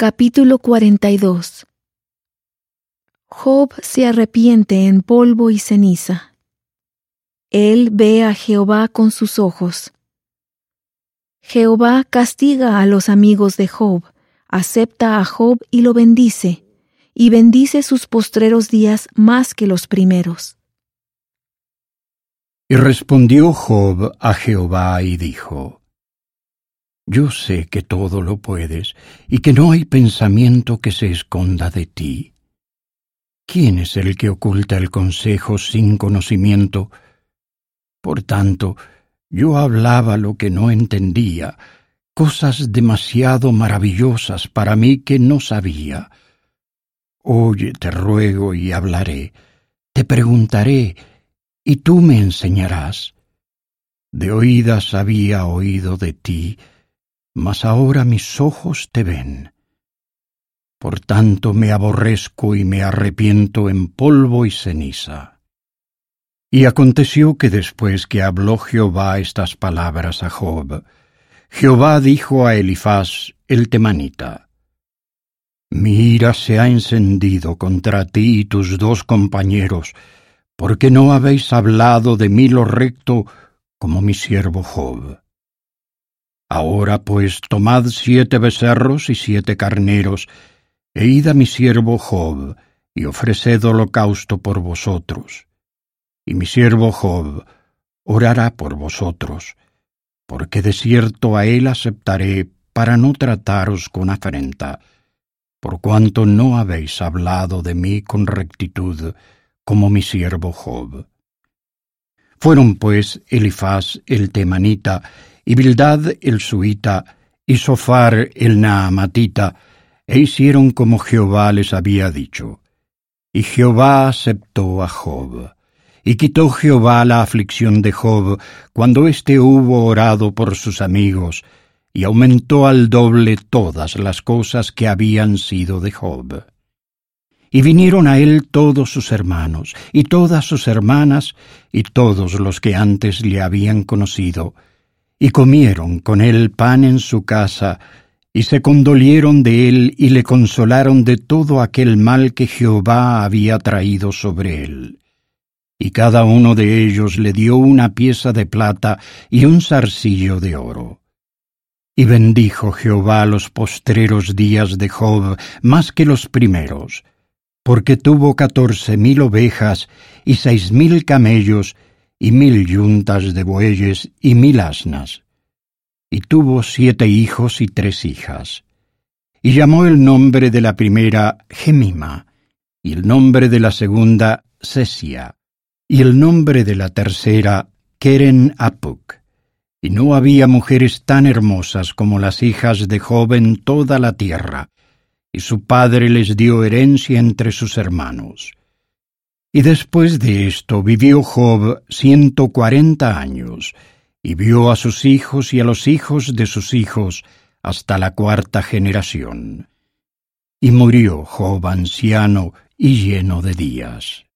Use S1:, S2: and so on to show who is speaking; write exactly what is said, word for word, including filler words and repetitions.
S1: Capítulo cuarenta y dos. Job se arrepiente en polvo y ceniza. Él ve a Jehová con sus ojos. Jehová castiga a los amigos de Job, acepta a Job y lo bendice, y bendice sus postreros días más que los primeros.
S2: Y respondió Job a Jehová y dijo: Yo sé que todo lo puedes, y que no hay pensamiento que se esconda de ti. ¿Quién es el que oculta el consejo sin conocimiento? Por tanto, yo hablaba lo que no entendía, cosas demasiado maravillosas para mí que no sabía. Oye, te ruego y hablaré, te preguntaré, y tú me enseñarás. De oídas había oído de ti, mas ahora mis ojos te ven. Por tanto me aborrezco y me arrepiento en polvo y ceniza. Y aconteció que después que habló Jehová estas palabras a Job, Jehová dijo a Elifaz el temanita: Mi ira se ha encendido contra ti y tus dos compañeros, porque no habéis hablado de mí lo recto como mi siervo Job. Ahora pues tomad siete becerros y siete carneros, e id a mi siervo Job, y ofreced holocausto por vosotros. Y mi siervo Job orará por vosotros, porque de cierto a él aceptaré para no trataros con afrenta, por cuanto no habéis hablado de mí con rectitud, como mi siervo Job. Fueron pues Elifaz el temanita, y Bildad el suita, y Sofar el naamatita, e hicieron como Jehová les había dicho. Y Jehová aceptó a Job. Y quitó Jehová la aflicción de Job, cuando éste hubo orado por sus amigos, y aumentó al doble todas las cosas que habían sido de Job. Y vinieron a él todos sus hermanos, y todas sus hermanas, y todos los que antes le habían conocido, y comieron con él pan en su casa, y se condolieron de él, y le consolaron de todo aquel mal que Jehová había traído sobre él. Y cada uno de ellos le dio una pieza de plata y un zarcillo de oro. Y bendijo Jehová los postreros días de Job más que los primeros, porque tuvo catorce mil ovejas y seis mil camellos, y mil yuntas de bueyes y mil asnas. Y tuvo siete hijos y tres hijas. Y llamó el nombre de la primera Gemima, y el nombre de la segunda Sesia, y el nombre de la tercera Keren Apuk. Y no había mujeres tan hermosas como las hijas de Job en toda la tierra, y su padre les dio herencia entre sus hermanos. Y después de esto vivió Job ciento cuarenta años, y vio a sus hijos y a los hijos de sus hijos hasta la cuarta generación. Y murió Job anciano y lleno de días.